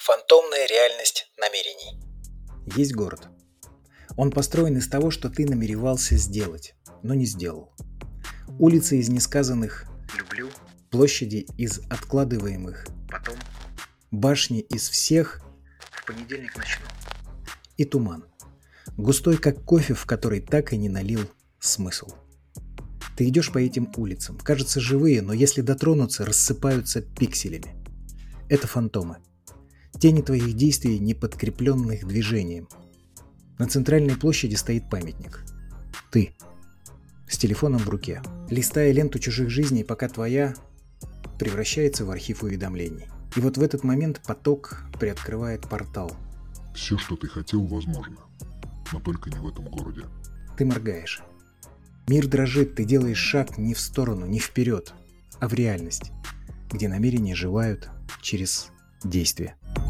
Фантомная реальность намерений. Есть город. Он построен из того, что ты намеревался сделать, но не сделал. Улицы из несказанных «люблю», площади из откладываемых «потом», башни из всех «в понедельник начну» и туман, густой как кофе, в который так и не налил смысл. Ты идешь по этим улицам, кажется живые, но если дотронуться, рассыпаются пикселями. Это фантомы. Тени твоих действий, не подкрепленных движением. На центральной площади стоит памятник. Ты. С телефоном в руке. Листая ленту чужих жизней, пока твоя превращается в архив уведомлений. И вот в этот момент поток приоткрывает портал. Все, что ты хотел, возможно. Но только не в этом городе. Ты моргаешь. Мир дрожит, ты делаешь шаг не в сторону, не вперед, а в реальность, где намерения живают через действие.